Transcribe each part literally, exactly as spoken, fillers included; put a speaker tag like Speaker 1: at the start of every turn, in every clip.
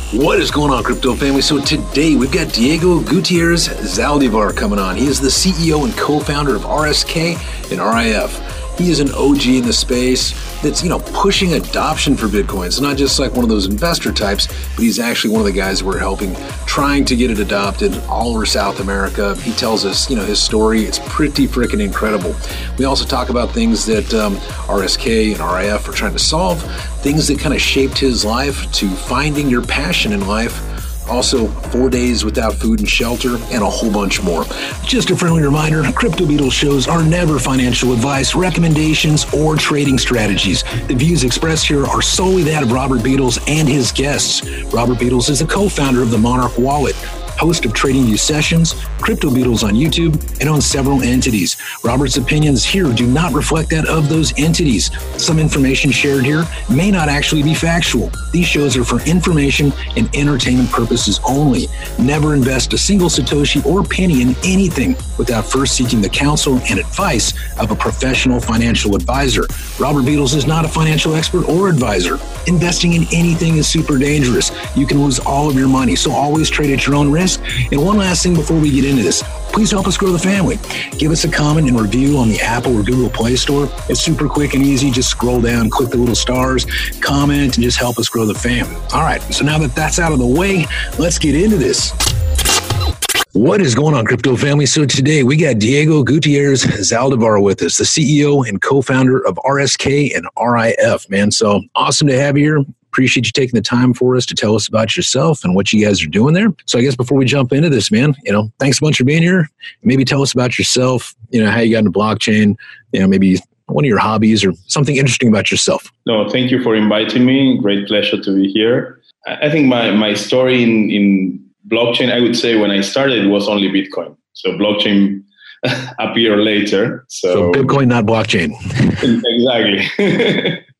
Speaker 1: What is going on, crypto family? So today we've got Diego Gutierrez Zaldivar coming on. He is the C E O and co-founder of R S K and R I F. He is an O G in the space that's, you know, pushing adoption for Bitcoin. It's not just like one of those investor types, but he's actually one of the guys we're helping, trying to get it adopted all over South America. He tells us, you know, his story. It's pretty freaking incredible. We also talk about things that um, R S K and R I F are trying to solve, things that kind of shaped his life to finding your passion in life. Also, four days without food and shelter, and a whole bunch more. Just a friendly reminder, Crypto Beatles shows are never financial advice, recommendations, or trading strategies. The views expressed here are solely that of Robert Beatles and his guests. Robert Beatles is the co-founder of the Monarch Wallet, host of TradingView Sessions, Crypto Beatles on YouTube, and on several entities. Robert's opinions here do not reflect that of those entities. Some information shared here may not actually be factual. These shows are for information and entertainment purposes only. Never invest a single Satoshi or penny in anything without first seeking the counsel and advice of a professional financial advisor. Robert Beatles is not a financial expert or advisor. Investing in anything is super dangerous. You can lose all of your money, so always trade at your own risk. And one last thing before we get into this, please help us grow the family. Give us a comment and review on the Apple or Google Play Store. It's super quick and easy. Just scroll down, click the little stars, comment, and just help us grow the family. All right, so now that that's out of the way, let's get into this. What is going on, crypto family? So today we got Diego Gutierrez Zaldivar with us, the C E O and co-founder of R S K and R I F, man. So awesome to have you here. Appreciate you taking the time for us to tell us about yourself and what you guys are doing there. So I guess before we jump into this, man, you know, thanks a bunch for being here. Maybe tell us about yourself, you know, how you got into blockchain, you know, maybe one of your hobbies or something interesting about yourself.
Speaker 2: No, thank you for inviting me. Great pleasure to be here. I think my, my story in, in blockchain, I would say when I started, it was only Bitcoin. So blockchain appeared later. So,
Speaker 1: so Bitcoin, not blockchain.
Speaker 2: Exactly.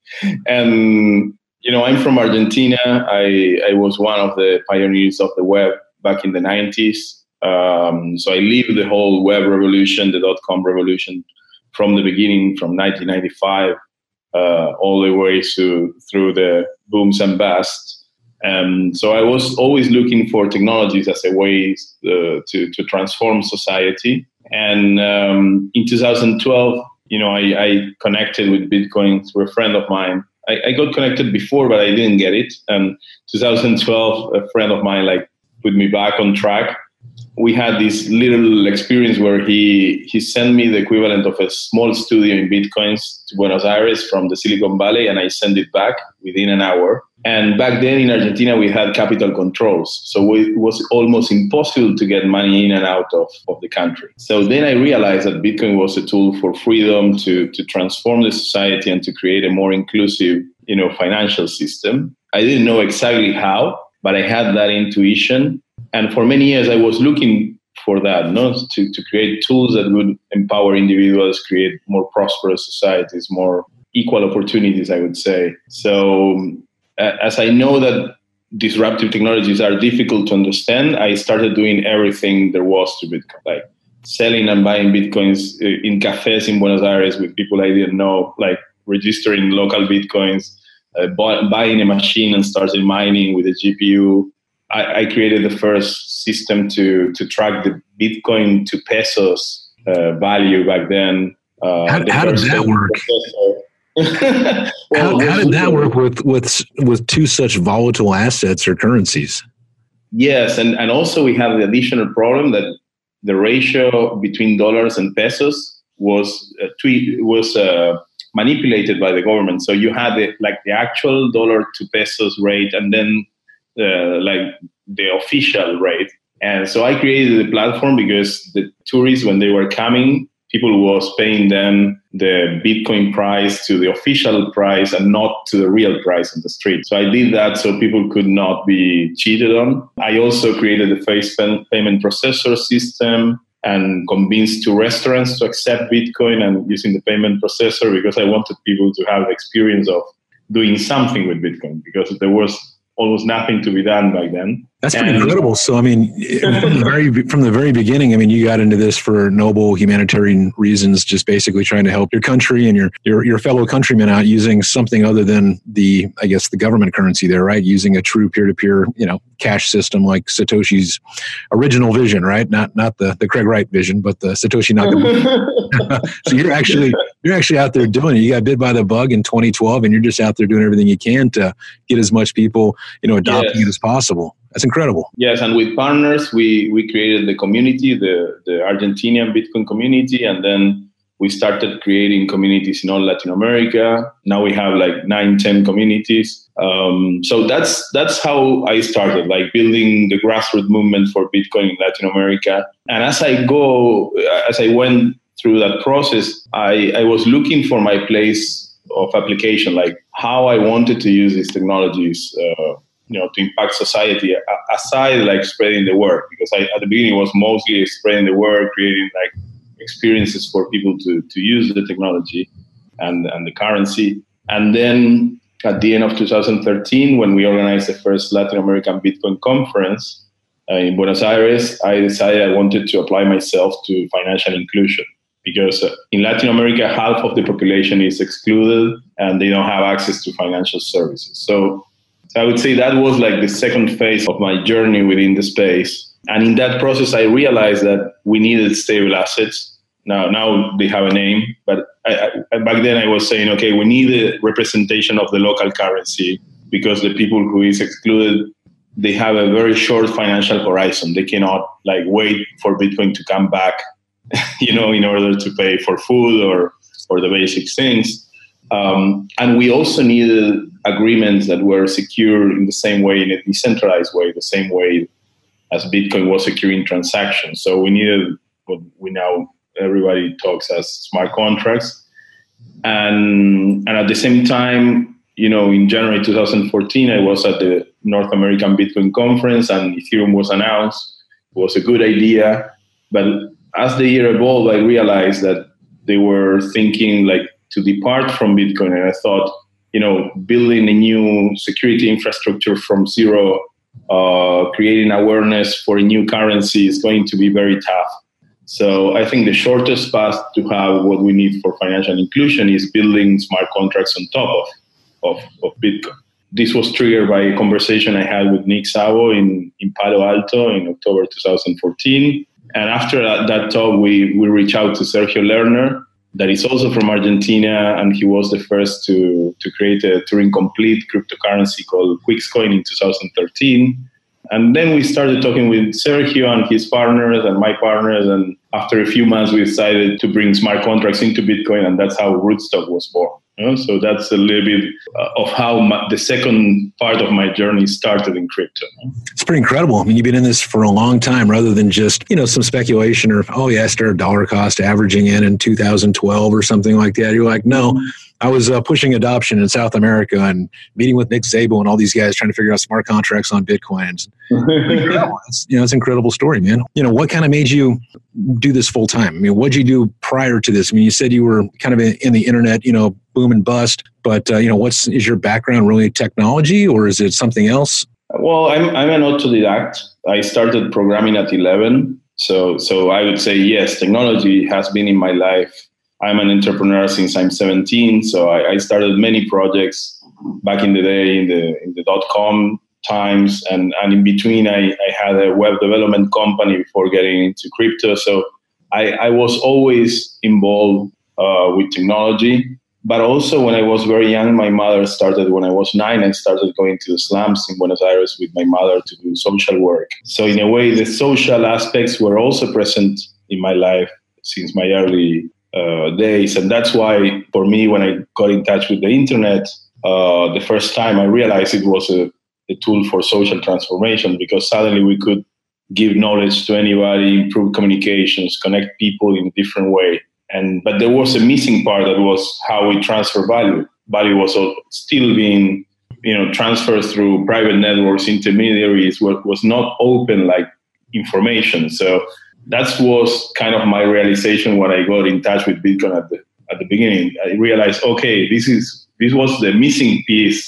Speaker 2: And you know, I'm from Argentina. I, I was one of the pioneers of the web back in the nineties. Um, so I lived the whole web revolution, the dot-com revolution, from the beginning, from nineteen ninety-five, uh, all the way to, through the booms and busts. And so I was always looking for technologies as a way uh, to, to transform society. And um, in two thousand twelve, you know, I, I connected with Bitcoin through a friend of mine. I, I got connected before, but I didn't get it. And twenty twelve, a friend of mine like put me back on track. We had this little experience where he he sent me the equivalent of a small studio in Bitcoins to Buenos Aires from the Silicon Valley, and I sent it back within an hour. And back then in Argentina, we had capital controls. So it was almost impossible to get money in and out of, of the country. So then I realized that Bitcoin was a tool for freedom to, to transform the society and to create a more inclusive, you know, financial system. I didn't know exactly how, but I had that intuition. And for many years, I was looking for that, no? to, to create tools that would empower individuals, create more prosperous societies, more equal opportunities, I would say. So uh, as I know that disruptive technologies are difficult to understand, I started doing everything there was to Bitcoin, like selling and buying Bitcoins in cafes in Buenos Aires with people I didn't know, like registering local Bitcoins, uh, buy, buying a machine and starting mining with a G P U. I, I created the first system to, to track the Bitcoin to pesos uh, value back then.
Speaker 1: Uh, how how did that work? well, how, how did that work with, with, with two such volatile assets or currencies?
Speaker 2: Yes, and, and also we have the additional problem that the ratio between dollars and pesos was uh, tweet, was uh, manipulated by the government. So you had the, like the actual dollar to pesos rate, and then uh, like the official rate. And so I created the platform because the tourists, when they were coming, people was paying them the Bitcoin price to the official price and not to the real price on the street. So I did that so people could not be cheated on. I also created the face payment processor system and convinced two restaurants to accept Bitcoin and using the payment processor because I wanted people to have the experience of doing something with Bitcoin because there was almost nothing to be done back then.
Speaker 1: That's pretty and, incredible. So, I mean, from the very from the very beginning, I mean, you got into this for noble humanitarian reasons, just basically trying to help your country and your your, your fellow countrymen out using something other than the, I guess, the government currency there, right? Using a true peer-to-peer, you know, cash system like Satoshi's original vision, right? Not not the, the Craig Wright vision, but the Satoshi Nakamoto. So you're actually you're actually out there doing it. You got bit by the bug in twenty twelve, and you're just out there doing everything you can to get as much people, you know, adopting yes. it as possible. That's incredible.
Speaker 2: Yes, and with partners, we, we created the community, the, the Argentinian Bitcoin community, and then we started creating communities in all Latin America. Now we have like nine, ten communities. Um, so that's that's how I started, like building the grassroots movement for Bitcoin in Latin America. And as I go, as I went through that process, I, I was looking for my place of application, like how I wanted to use these technologies uh, you know, to impact society, aside like spreading the word, because I, at the beginning it was mostly spreading the word, creating like experiences for people to, to use the technology and, and the currency. And then at the end of two thousand thirteen, when we organized the first Latin American Bitcoin conference uh, in Buenos Aires, I decided I wanted to apply myself to financial inclusion, because uh, in Latin America, half of the population is excluded and they don't have access to financial services. So So I would say that was like the second phase of my journey within the space. And in that process, I realized that we needed stable assets. Now, now they have a name, but I, I, back then I was saying, okay, we need a representation of the local currency, because the people who is excluded, they have a very short financial horizon. They cannot like wait for Bitcoin to come back, you know, in order to pay for food or, or the basic things. Um, and we also needed agreements that were secure in the same way, in a decentralized way, the same way as Bitcoin was securing transactions. So we needed what we now everybody talks as smart contracts. And, and at the same time, you know, in January two thousand fourteen, I was at the North American Bitcoin Conference and Ethereum was announced. It was a good idea. But as the year evolved, I realized that they were thinking like to depart from Bitcoin. And I thought, you know, building a new security infrastructure from zero, uh, creating awareness for a new currency is going to be very tough. So I think the shortest path to have what we need for financial inclusion is building smart contracts on top of, of, of Bitcoin. This was triggered by a conversation I had with Nick Szabo in, in Palo Alto in October two thousand fourteen. And after that, that talk, we, we reached out to Sergio Lerner, that is also from Argentina, and he was the first to, to create a Turing-complete cryptocurrency called Quixcoin in two thousand thirteen. And then we started talking with Sergio and his partners and my partners, and after a few months, we decided to bring smart contracts into Bitcoin, and that's how Rootstock was born. You know? So that's a little bit uh, of how my, the second part of my journey started in crypto.
Speaker 1: It's pretty incredible. I mean, you've been in this for a long time, rather than just, you know, some speculation or, oh yeah, I started dollar cost averaging in in two thousand twelve or something like that. You're like, no, I was uh, pushing adoption in South America and meeting with Nick Szabo and all these guys trying to figure out smart contracts on Bitcoin. It's, it's, you know, it's an incredible story, man. You know, what kind of made you do this full time? I mean, what'd you do prior to this? I mean, you said you were kind of in, in the internet, you know, boom and bust, but, uh, you know, what's, is your background really technology or is it something else?
Speaker 2: Well, I'm, I'm an autodidact. I started programming at eleven. So, so I would say, yes, technology has been in my life. I'm an entrepreneur since I'm seventeen. So I, I started many projects back in the day in the, in the dot-com times. And, and in between, I, I had a web development company before getting into crypto. So I, I was always involved uh, with technology. But also when I was very young, my mother started, when I was nine, I started going to the slums in Buenos Aires with my mother to do social work. So in a way, the social aspects were also present in my life since my early uh, days. And that's why, for me, when I got in touch with the internet, uh, the first time I realized it was a, a tool for social transformation, because suddenly we could give knowledge to anybody, improve communications, connect people in a different way. And but there was a missing part that was how we transfer value. Value was still being, you know, transferred through private networks, intermediaries, was not open like information. So that was kind of my realization when I got in touch with Bitcoin at the at the beginning. I realized, okay, this is this was the missing piece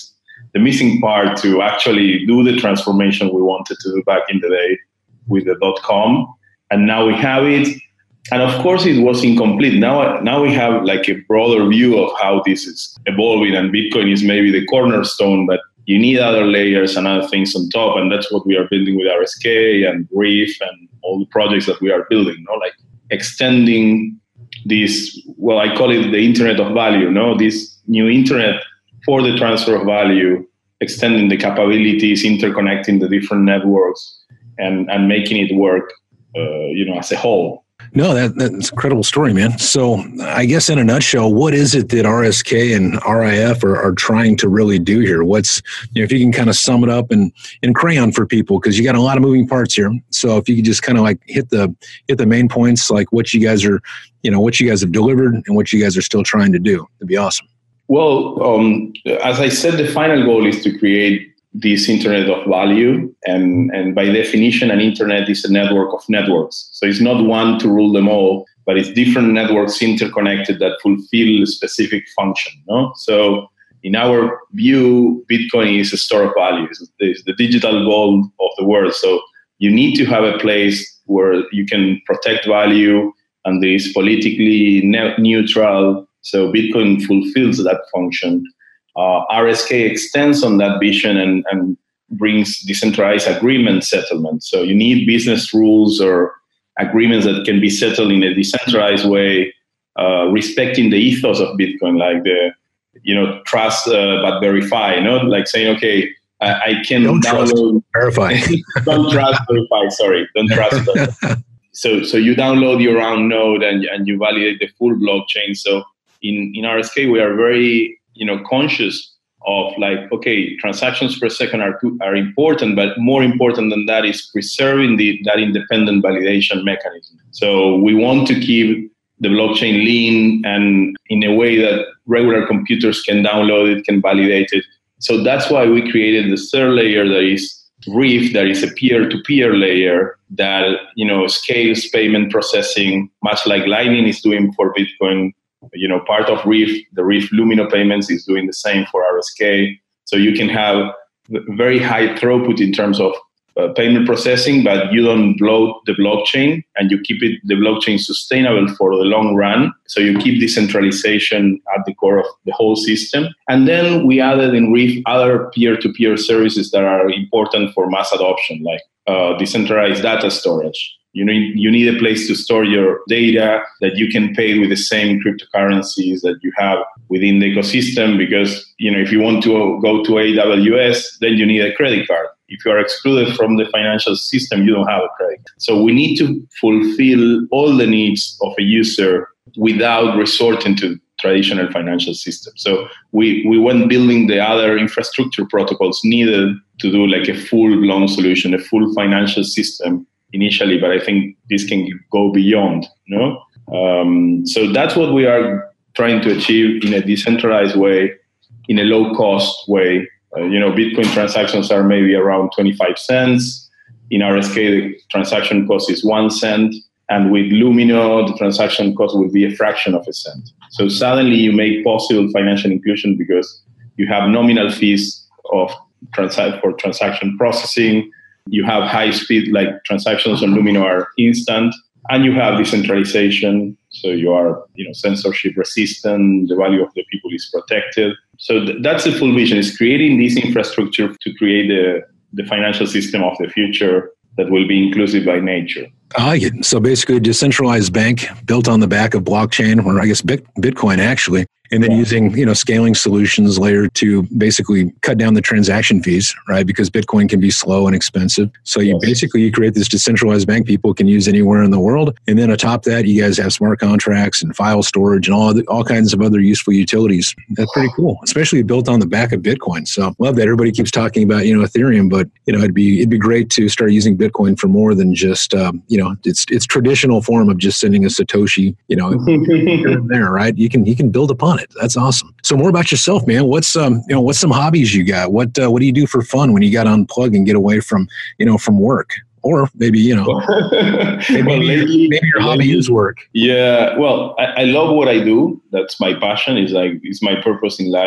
Speaker 2: the missing part to actually do the transformation we wanted to do back in the day with the dot-com. And now we have it. And of course, it was incomplete. Now, now we have like a broader view of how this is evolving, and Bitcoin is maybe the cornerstone, but you need other layers and other things on top. And that's what we are building with R S K and Reef and all the projects that we are building, you know, like extending this, well, I call it the Internet of Value, no, this new internet for the transfer of value, extending the capabilities, interconnecting the different networks, and, and making it work, uh, you know, as a whole.
Speaker 1: No, that, that's an incredible story, man. So I guess in a nutshell, what is it that R S K and R I F are, are trying to really do here? What's, you know, if you can kind of sum it up in, in crayon for people, because you got a lot of moving parts here. So if you could just kind of like hit the hit the main points, like what you guys are, you know, what you guys have delivered and what you guys are still trying to do, it'd be awesome.
Speaker 2: Well, um, as I said, the final goal is to create this Internet of Value. And, and by definition, an internet is a network of networks. So it's not one to rule them all, but it's different networks interconnected that fulfill a specific function. No? So in our view, Bitcoin is a store of value. It's the digital gold of the world. So you need to have a place where you can protect value and there is politically ne- neutral. So Bitcoin fulfills that function. Uh, R S K extends on that vision and, and brings decentralized agreement settlement. So you need business rules or agreements that can be settled in a decentralized way, uh, respecting the ethos of Bitcoin, like the, you know, trust uh, but verify, you know, like saying, okay, I, I can
Speaker 1: don't
Speaker 2: download,
Speaker 1: trust, verify.
Speaker 2: don't trust, verify. Sorry, don't trust. Verify. So, so you download your own node and and you validate the full blockchain. So in in R S K, we are very you know, conscious of like, okay, transactions per second are are important, but more important than that is preserving the that independent validation mechanism. So we want to keep the blockchain lean and in a way that regular computers can download it, can validate it. So that's why we created the third layer that is Reef, that is a peer-to-peer layer that, you know, scales payment processing, much like Lightning is doing for Bitcoin. You know, part of Reef, the Reef Lumino payments is doing the same for R S K. So you can have very high throughput in terms of uh, payment processing, but you don't bloat the blockchain and you keep it the blockchain sustainable for the long run. So you keep decentralization at the core of the whole system. And then we added in Reef other peer-to-peer services that are important for mass adoption, like uh, decentralized data storage. You need, you need a place to store your data that you can pay with the same cryptocurrencies that you have within the ecosystem, because, you know, if you want to go to A W S, then you need a credit card. If you are excluded from the financial system, you don't have a credit card. So we need to fulfill all the needs of a user without resorting to traditional financial system. So we, we went building the other infrastructure protocols needed to do like a full-blown solution, a full financial system initially, but I think this can go beyond, you know? Um, so that's what we are trying to achieve in a decentralized way, in a low-cost way. Uh, you know, Bitcoin transactions are maybe around twenty-five cents. In R S K, the transaction cost is one cent. And with Lumino, the transaction cost will be a fraction of a cent. So suddenly you make possible financial inclusion because you have nominal fees of transa- for transaction processing. You have high speed, like transactions on Lumino are instant, and you have decentralization. So you are, you know, censorship resistant. The value of the people is protected. So th- that's the full vision: is creating this infrastructure to create the, the financial system of the future that will be inclusive by nature.
Speaker 1: I like it. So basically, a decentralized bank built on the back of blockchain, or I guess Bitcoin actually, and then yeah. using, you know, scaling solutions layer to basically cut down the transaction fees, right? Because Bitcoin can be slow and expensive. So you yes. basically you create this decentralized bank people can use anywhere in the world, and then atop that, you guys have smart contracts and file storage and all the, all kinds of other useful utilities. That's pretty cool, especially built on the back of Bitcoin. So love that. Everybody keeps talking about, you know, Ethereum, but you know, it'd be it'd be great to start using Bitcoin for more than just um, you know, it's it's traditional form of just sending a Satoshi, you know, here and there, right? You can you can build upon it. That's awesome. So more about yourself, man. What's um you know what's some hobbies you got? What uh, what do you do for fun when you got to unplug and get away from you know from work? Or maybe you know maybe,
Speaker 2: well, lately,
Speaker 1: maybe your hobby
Speaker 2: lately,
Speaker 1: is work.
Speaker 2: Yeah, well, I, I love what I do. That's my passion. Is like it's my purpose in life.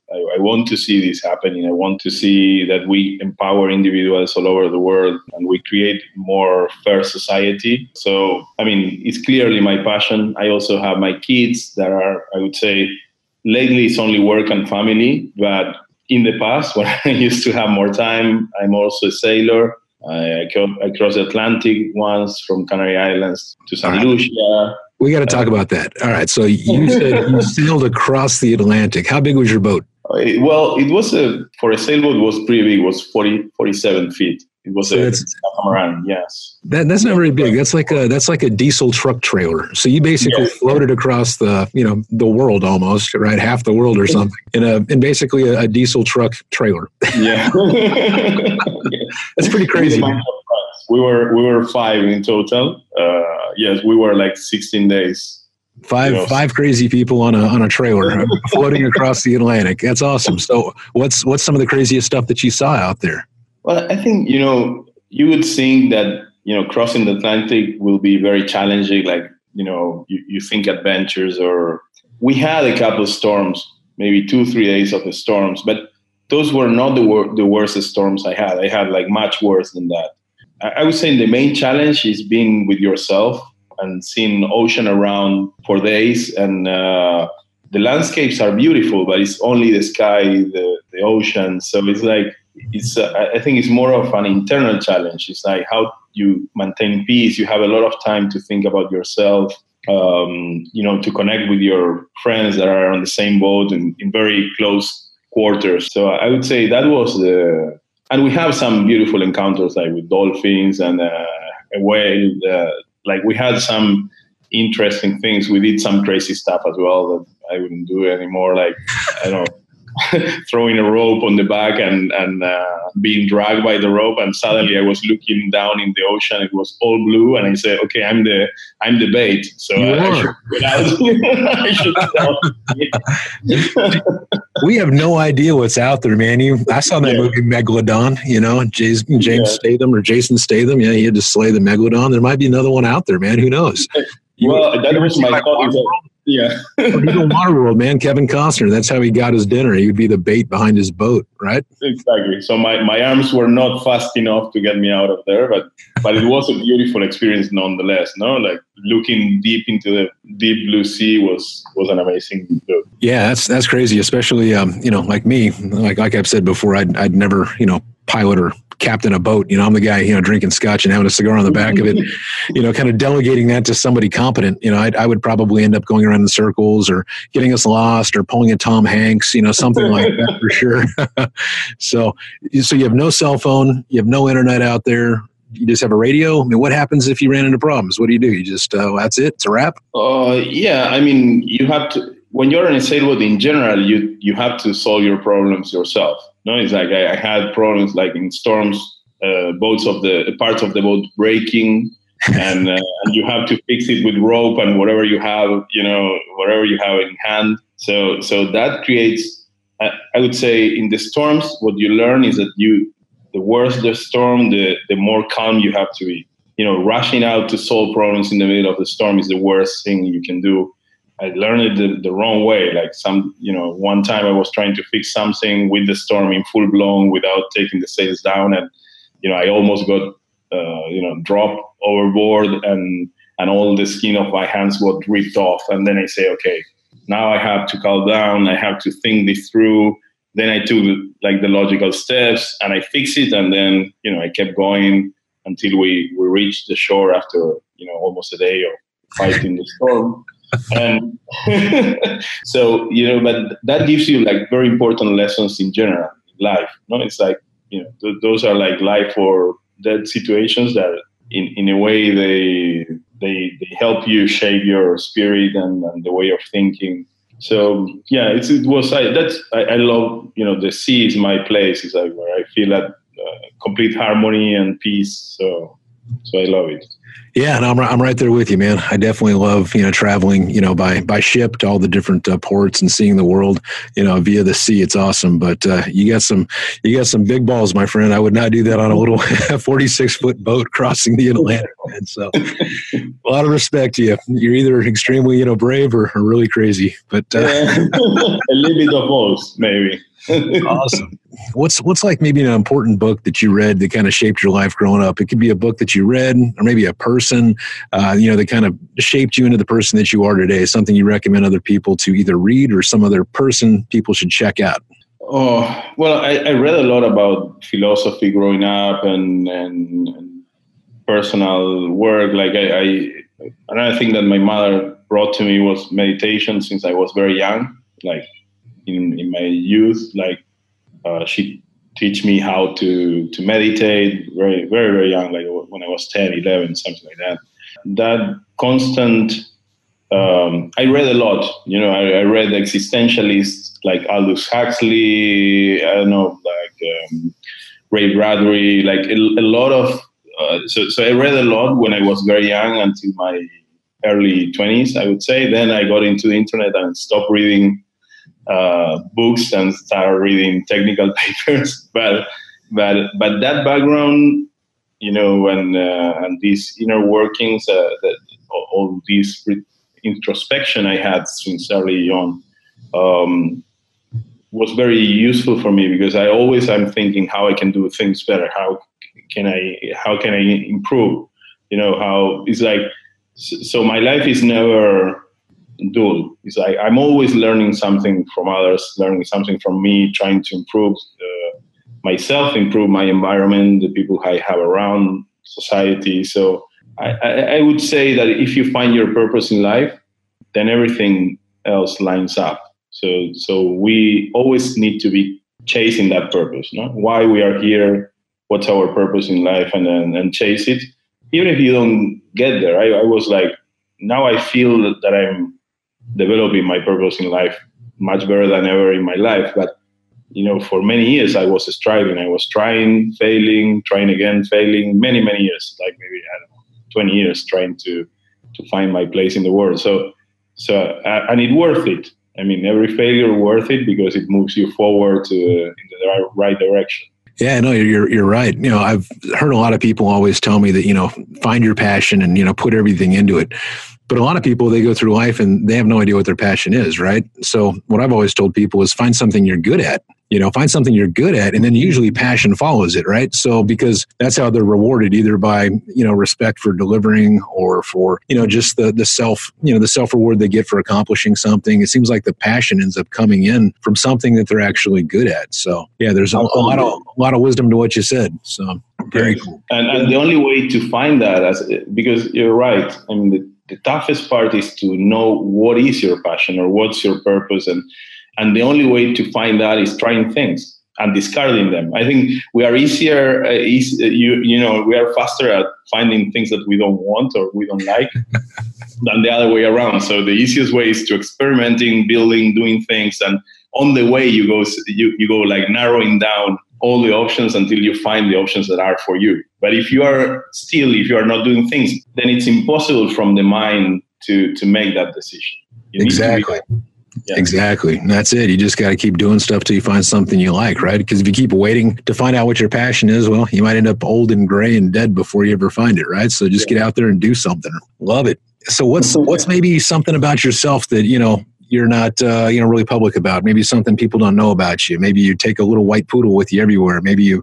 Speaker 2: I, I want to see this happening. I want to see that we empower individuals all over the world and we create more fair society. So, I mean, it's clearly my passion. I also have my kids that are, I would say, lately it's only work and family. But in the past, when I used to have more time, I'm also a sailor. I, I, co- I crossed the Atlantic once from Canary Islands to Saint Lucia.
Speaker 1: We got to talk about that. All right. So you said you sailed across the Atlantic. How big was your boat?
Speaker 2: Uh, well, it was a, for a sailboat, it was pretty big. It was forty, forty-seven feet. It was so a catamaran, yes.
Speaker 1: That, that's not very big. That's like a that's like a diesel truck trailer. So you basically yes. floated across the you know the world almost, right? Half the world or something in a in basically a, a diesel truck trailer.
Speaker 2: Yeah,
Speaker 1: that's pretty crazy.
Speaker 2: We were we were five in total. Uh, yes, we were like sixteen days.
Speaker 1: Five you know. five crazy people on a on a trailer floating across the Atlantic. That's awesome. So what's what's some of the craziest stuff that you saw out there?
Speaker 2: Well, I think you know you would think that you know crossing the Atlantic will be very challenging. Like you know you, you think adventures, or we had a couple of storms, maybe two three days of the storms, but those were not the wor- the worst storms I had. I had like much worse than that. I would say the main challenge is being with yourself and seeing ocean around for days. And uh, the landscapes are beautiful, but it's only the sky, the, the ocean. So it's like, it's. Uh, I think it's more of an internal challenge. It's like how you maintain peace. You have a lot of time to think about yourself, um, you know, to connect with your friends that are on the same boat and in very close quarters. So I would say that was the... And we have some beautiful encounters, like with dolphins and uh, a whale. Uh, like we had some interesting things. We did some crazy stuff as well that I wouldn't do anymore. Like I don't know, throwing a rope on the back and and uh, being dragged by the rope. And suddenly I was looking down in the ocean. It was all blue, and I said, "Okay, I'm the I'm the bait." So I, I should get out. I should
Speaker 1: We have no idea what's out there, man. You, I saw that yeah. movie Megalodon. You know, Jason, James yeah. Statham or Jason Statham. Yeah, he had to slay the Megalodon. There might be another one out there, man. Who knows?
Speaker 2: You, well, that was my thought. Yeah.
Speaker 1: Even Waterworld, man. Kevin Costner. That's how he got his dinner. He would be the bait behind his boat, right?
Speaker 2: Exactly. So my, my arms were not fast enough to get me out of there, but but it was a beautiful experience nonetheless. No, like looking deep into the deep blue sea was was an amazing look.
Speaker 1: Yeah, that's that's crazy. Especially um, you know, like me, like like I've said before, I'd I'd never you know pilot or captain a boat. You know, I'm the guy, you know, drinking scotch and having a cigar on the back of it, you know, kind of delegating that to somebody competent. You know, I'd, I would probably end up going around in circles or getting us lost or pulling a Tom Hanks, you know, something like that for sure. so, so you have no cell phone, you have no internet out there. You just have a radio. I mean, what happens if you ran into problems? What do you do? You just, uh, that's it. It's a wrap.
Speaker 2: Uh, yeah. I mean, you have to, when you're in a sailboat in general, you, you have to solve your problems yourself. No, it's like I, I had problems like in storms, uh, boats of the parts of the boat breaking, and, uh, and you have to fix it with rope and whatever you have, you know, whatever you have in hand. So, so that creates, I, I would say, in the storms, what you learn is that you, the worse the storm, the the more calm you have to be. You know, rushing out to solve problems in the middle of the storm is the worst thing you can do. I learned it the, the wrong way. Like some, you know, one time I was trying to fix something with the storm in full blown without taking the sails down. And, you know, I almost got, uh, you know, dropped overboard and, and all the skin of my hands got ripped off. And then I say, okay, now I have to calm down. I have to think this through. Then I took like the logical steps and I fixed it. And then, you know, I kept going until we, we reached the shore after, you know, almost a day of fighting the storm. And so, you know, but that gives you like very important lessons in general in life. No, it's like, you know, th- those are like life or death situations that in, in a way they, they, they help you shape your spirit and, and the way of thinking. So yeah, it's, it was, I, that's, I, I love, you know, the sea is my place. It's like where I feel that uh, complete harmony and peace. So, so I love it.
Speaker 1: Yeah, and I'm I'm right there with you, man. I definitely love you know traveling you know by by ship to all the different uh, ports and seeing the world you know via the sea. It's awesome, but uh, you got some you got some big balls, my friend. I would not do that on a little forty-six foot boat crossing the Atlantic. Man. So a lot of respect to you. You're either extremely you know brave or, or really crazy. But uh,
Speaker 2: yeah. a little bit of both, maybe.
Speaker 1: Awesome. What's what's like maybe an important book that you read that kind of shaped your life growing up? It could be a book that you read, or maybe a person, uh, you know, that kind of shaped you into the person that you are today. Something you recommend other people to either read, or some other person people should check out.
Speaker 2: Oh, well, I, I read a lot about philosophy growing up, and and, and personal work. Like I, I, another thing that my mother brought to me was meditation since I was very young. Like in in my youth, like. Uh, she teach me how to, to meditate very, very, very young, like when I was ten, eleven, something like that. That constant, um, I read a lot, you know, I, I read existentialists like Aldous Huxley, I don't know, like um, Ray Bradbury, like a, a lot of, uh, so, so I read a lot when I was very young until my early twenties, I would say. Then I got into the internet and stopped reading Uh, books and start reading technical papers, but but but that background, you know, and uh, and these inner workings, uh, that all this introspection I had since early on, um, was very useful for me, because I always am thinking how I can do things better, how can I how can I improve, you know, how it's like. So my life is never dual. It's like I'm always learning something from others, learning something from me, trying to improve uh, myself, improve my environment, the people I have around, society. So I, I, I would say that if you find your purpose in life, then everything else lines up. So so we always need to be chasing that purpose, no? Why we are here, what's our purpose in life, and then and chase it. Even if you don't get there, I, I was like, now I feel that, that I'm developing my purpose in life much better than ever in my life. But, you know, for many years I was striving. I was trying, failing, trying again, failing, many, many years, like maybe, I don't know, twenty years trying to, to find my place in the world. So, so, uh, and it worth it. I mean, every failure worth it, because it moves you forward to uh, in the right direction.
Speaker 1: Yeah, no, you're you're right. You know, I've heard a lot of people always tell me that, you know, find your passion and, you know, put everything into it. But a lot of people, they go through life and they have no idea what their passion is, right? So what I've always told people is find something you're good at. You know, find something you're good at, and then usually passion follows it, right? So because that's how they're rewarded, either by, you know, respect for delivering, or for, you know, just the the self, you know, the self-reward they get for accomplishing something. It seems like the passion ends up coming in from something that they're actually good at. So yeah, there's a, a lot of a lot of wisdom to what you said. So very cool.
Speaker 2: And, and the only way to find that, as because you're right, I mean, the, the toughest part is to know what is your passion or what's your purpose, and And the only way to find that is trying things and discarding them. I think we are easier, uh, easy, you you know, we are faster at finding things that we don't want or we don't like than the other way around. So the easiest way is to experimenting, building, doing things, and on the way you go you, you go like narrowing down all the options until you find the options that are for you. But if you are still, if you are not doing things, then it's impossible from the mind to to make that decision. You
Speaker 1: exactly. Yeah. Exactly. And that's it. You just got to keep doing stuff till you find something you like, right? Because if you keep waiting to find out what your passion is, well, you might end up old and gray and dead before you ever find it, right? So just yeah. get out there and do something. Love it. So what's what's maybe something about yourself that, you know, you're not, uh, you know, really public about? Maybe something people don't know about you. Maybe you take a little white poodle with you everywhere. Maybe you,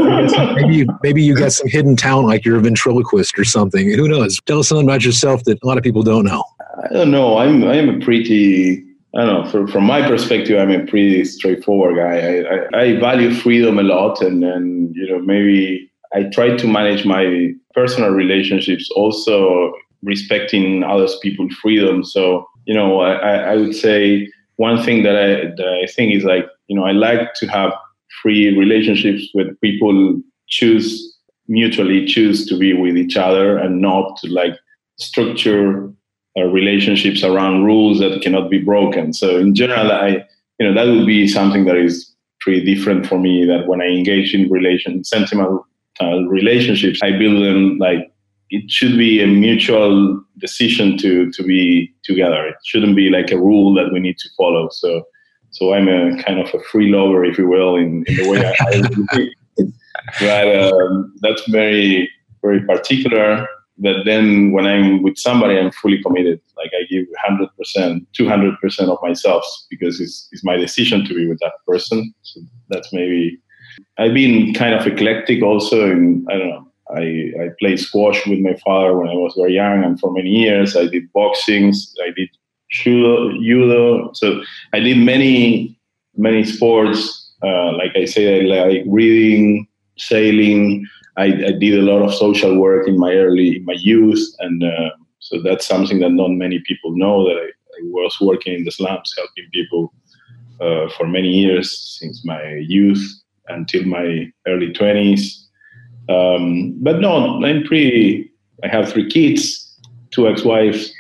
Speaker 1: maybe you, maybe you got some hidden talent, like you're a ventriloquist or something. Who knows? Tell us something about yourself that a lot of people don't know.
Speaker 2: I don't know. I'm I'm a pretty. I don't know, from, from my perspective, I'm a pretty straightforward guy. I, I, I value freedom a lot, and, and, you know, maybe I try to manage my personal relationships also respecting others people's freedom. So, you know, I, I would say one thing that I, that I think is like, you know, I like to have free relationships with people choose, mutually choose to be with each other, and not to like structure Uh, relationships around rules that cannot be broken. So in general, I, you know, that would be something that is pretty different for me, that when I engage in relation, sentimental uh, relationships, I build them like it should be a mutual decision to, to be together. It shouldn't be like a rule that we need to follow. So, so I'm a kind of a free lover, if you will, in, in the way I, I but um, that's very, very particular. but then when I'm with somebody, I'm fully committed. Like I give one hundred percent, two hundred percent of myself because it's, it's my decision to be with that person. So that's maybe, I've been kind of eclectic also. In, I don't know, I, I played squash with my father when I was very young, and for many years I did boxing, I did judo, judo. So I did many, many sports. Uh, like I say, I like reading, sailing. I, I did a lot of social work in my early, in my youth, and uh, so that's something that not many people know, that I, I was working in the slums, helping people uh, for many years, since my youth until my early twenties. Um, but no, I'm pretty, I have three kids, two ex-wives.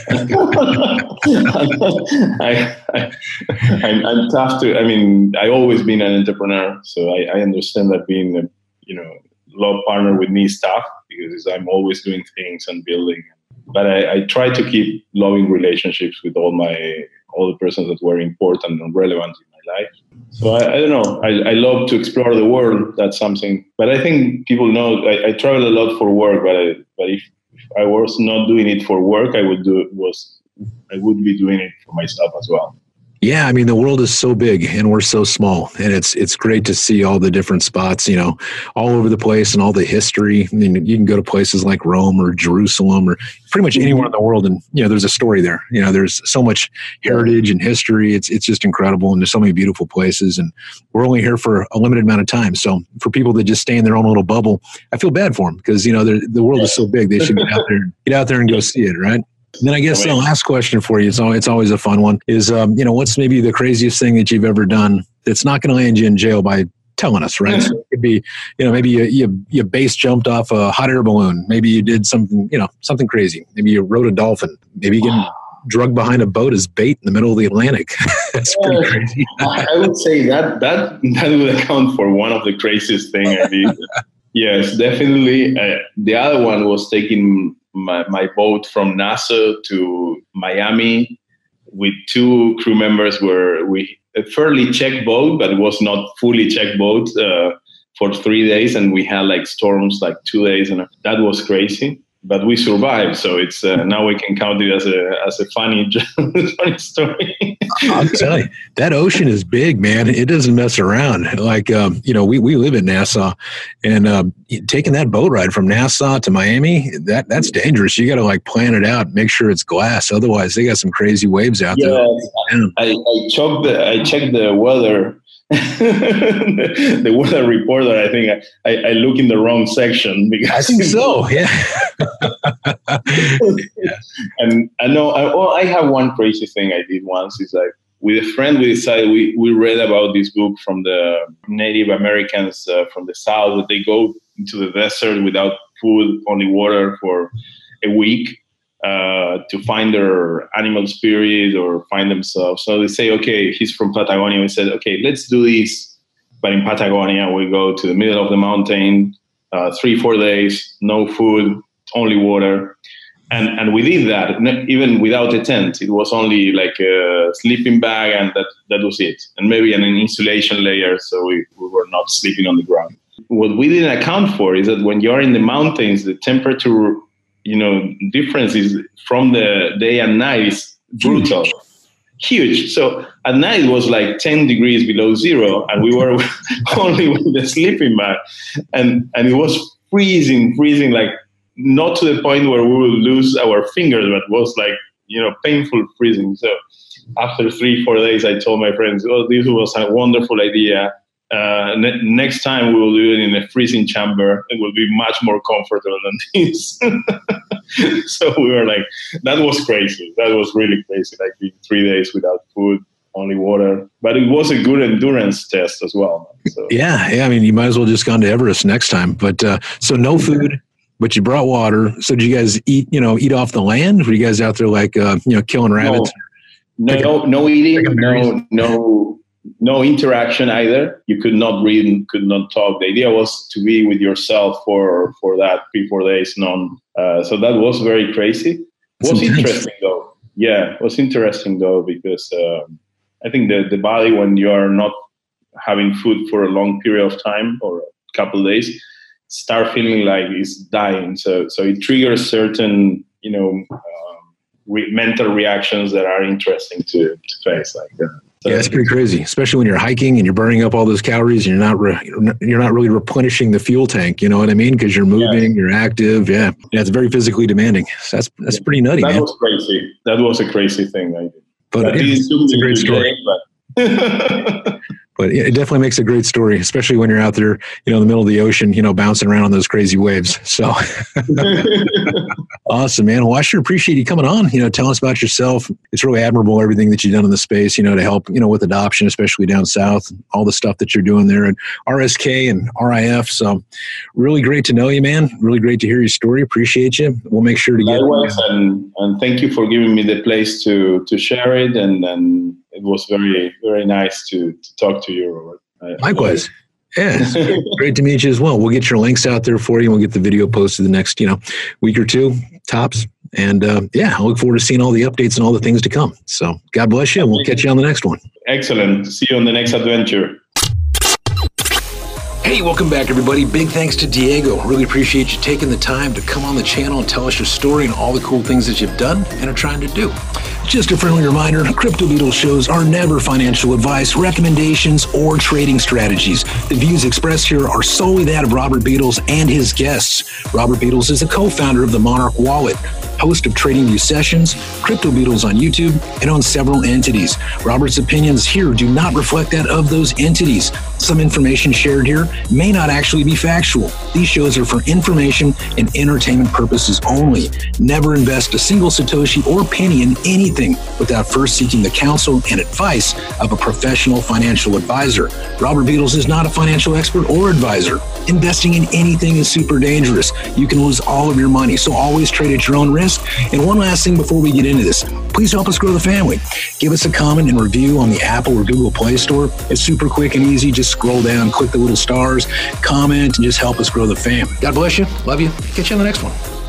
Speaker 2: I, I, I'm, I'm tough to, I mean, I've always been an entrepreneur, so I, I understand that being a, you know, love partner with me is tough because I'm always doing things and building. But I, I try to keep loving relationships with all my, all the persons that were important and relevant in my life. So I, I don't know. I, I love to explore the world. That's something. But I think people know I, I travel a lot for work. But I, but if, if I was not doing it for work, I would do it was I would be doing it for myself as well.
Speaker 1: Yeah, I mean, the world is so big and we're so small, and it's it's great to see all the different spots, you know, all over the place and all the history. I mean, you can go to places like Rome or Jerusalem or pretty much anywhere in the world, and you know, there's a story there. You know, there's so much heritage and history. It's it's just incredible, and there's so many beautiful places. And we're only here for a limited amount of time, so for people that just stay in their own little bubble, I feel bad for them because you know the world is so big. They should get out there, get out there and go see it, right? And then I guess the last question for you, it's always, it's always a fun one, is, um, you know, what's maybe the craziest thing that you've ever done that's not going to land you in jail by telling us, right? So it could be, you know, maybe you, you, you base jumped off a hot air balloon. Maybe you did something, you know, something crazy. Maybe you rode a dolphin. Maybe you get drugged behind a boat as bait in the middle of the Atlantic. That's pretty
Speaker 2: uh,
Speaker 1: crazy.
Speaker 2: I would say that, that, that would account for one of the craziest things I did. Yes, definitely. Uh, the other one was taking my, my boat from Nassau to Miami with two crew members. Where we a fairly checked boat, but it was not fully checked boat uh, for three days, and we had like storms like two days, and that was crazy. But we survived, so it's uh, now we can count it as a as a funny funny story.
Speaker 1: I'm telling you, that ocean is big, man. It doesn't mess around. Like um, you know, we, we live in Nassau, and um, taking that boat ride from Nassau to Miami, that that's dangerous. You got to like plan it out, make sure it's glass. Otherwise, they got some crazy waves out
Speaker 2: yeah,
Speaker 1: there.
Speaker 2: I, I checked the I checked the weather. the, the weather reporter, I think I, I, I look in the wrong section because
Speaker 1: I think so. Yeah.
Speaker 2: yeah. And I know I, oh, I have one crazy thing I did once. Is like with a friend, we decided we, we read about this book from the Native Americans uh, from the South, that they go into the desert without food, only water for a week. Uh, to find their animal spirit or find themselves. So they say, okay, he's from Patagonia. We said, okay, let's do this. But in Patagonia, we go to the middle of the mountain, uh, three, four days, no food, only water. And and we did that, even without a tent. It was only like a sleeping bag, and that, that was it. And maybe an insulation layer, so we, we were not sleeping on the ground. What we didn't account for is that when you're in the mountains, the temperature you know, difference is from the day and night is brutal, huge. huge. So at night it was like ten degrees below zero, and we were only with the sleeping bag, and and it was freezing, freezing, like not to the point where we would lose our fingers, but it was like, you know, painful freezing. So after three, four days, I told my friends, "Oh, this was a wonderful idea. Uh, ne- next time we will do it in a freezing chamber. It will be much more comfortable than this." So we were like, that was crazy. That was really crazy. Like being three days without food, only water. But it was a good endurance test as well. So.
Speaker 1: Yeah, yeah. I mean, you might as well just gone to Everest next time. But uh, so no food, but you brought water. So did you guys eat? You know, eat off the land? Were you guys out there like uh, you know, killing rabbits?
Speaker 2: No, no, no, no eating. No, no. No interaction either. You could not read, could not talk. The idea was to be with yourself for for that three, four days. None. Uh, so that was very crazy. It was interesting though. Yeah, it was interesting though because um, I think the the body, when you are not having food for a long period of time or a couple of days, start feeling like it's dying. So so it triggers certain, you know, um, re- mental reactions that are interesting to, to face. Like that. So,
Speaker 1: yeah, it's pretty crazy, especially when you're hiking and you're burning up all those calories and you're not re- you're not really replenishing the fuel tank. You know what I mean? Because you're moving, yeah. you're active. Yeah, yeah, it's very physically demanding. So that's that's pretty nutty.
Speaker 2: That
Speaker 1: man.
Speaker 2: was crazy. That was a crazy thing I did.
Speaker 1: But
Speaker 2: that
Speaker 1: it is, it's a great story.
Speaker 2: But
Speaker 1: But it definitely makes a great story, especially when you're out there, you know, in the middle of the ocean, you know, bouncing around on those crazy waves. So awesome, man. Well, I sure appreciate you coming on, you know, telling us about yourself. It's really admirable, everything that you've done in the space, you know, to help, you know, with adoption, especially down south, all the stuff that you're doing there at R S K and R I F. So really great to know you, man. Really great to hear your story. Appreciate you. We'll make sure to get
Speaker 2: Likewise, and, and thank you for giving me the place to, to share it. And, and it was very, very nice to, to talk to you, Robert. I,
Speaker 1: Likewise. Yeah, it's great to meet you as well. We'll get your links out there for you. We'll get the video posted the next, you know, week or two, tops. And uh, yeah, I look forward to seeing all the updates and all the things to come. So God bless you, and we'll catch you on the next one.
Speaker 2: Excellent. See you on the next adventure.
Speaker 1: Hey, welcome back, everybody. Big thanks to Diego. Really appreciate you taking the time to come on the channel and tell us your story and all the cool things that you've done and are trying to do. Just a friendly reminder, Crypto Beatles shows are never financial advice, recommendations, or trading strategies. The views expressed here are solely that of Robert Beatles and his guests. Robert Beatles is a co-founder of the Monarch Wallet, host of TradingView Sessions, Crypto Beatles on YouTube, and on several entities. Robert's opinions here do not reflect that of those entities. Some information shared here may not actually be factual. These shows are for information and entertainment purposes only. Never invest a single Satoshi or penny in anything without first seeking the counsel and advice of a professional financial advisor. Robert Beatles is not a financial expert or advisor. Investing in anything is super dangerous. You can lose all of your money, so always trade at your own risk. And one last thing before we get into this, please help us grow the family. Give us a comment and review on the Apple or Google Play Store. It's super quick and easy. Just scroll down, click the little stars, comment, and just help us grow the fam. God bless you. Love you. Catch you on the next one.